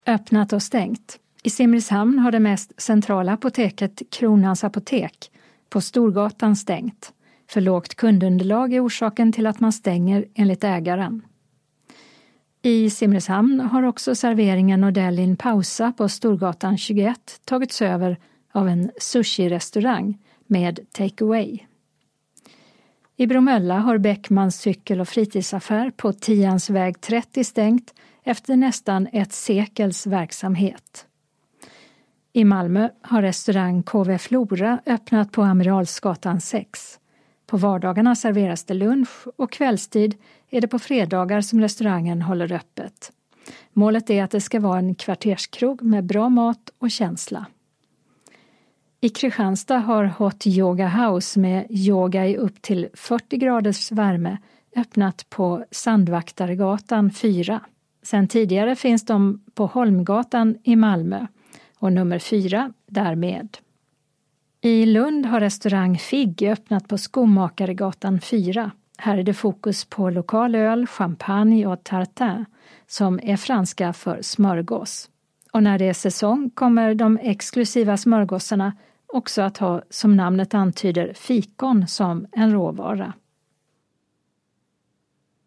Öppnat och stängt. I Simrishamn har det mest centrala apoteket Kronans apotek på Storgatan stängt. För lågt kundunderlag är orsaken till att man stänger enligt ägaren. I Simrishamn har också serveringen Nordellin Pausa på Storgatan 21 tagits över av en sushi-restaurang med takeaway. I Bromölla har Bäckmans cykel- och fritidsaffär på Tians väg 30 stängt efter nästan ett sekels verksamhet. I Malmö har restaurang KV Flora öppnat på Amiralsgatan 6. På vardagarna serveras det lunch och kvällstid är det på fredagar som restaurangen håller öppet. Målet är att det ska vara en kvarterskrog med bra mat och känsla. I Kristianstad har Hot Yoga House med yoga i upp till 40 graders värme öppnat på Sandvaktargatan 4. Sen tidigare finns de på Holmgatan i Malmö och nummer 4 därmed. I Lund har restaurang Figg öppnat på Skomakaregatan 4. Här är det fokus på lokal öl, champagne och tartin som är franska för smörgås. Och när det är säsong kommer de exklusiva smörgåsarna också att ha, som namnet antyder, fikon som en råvara.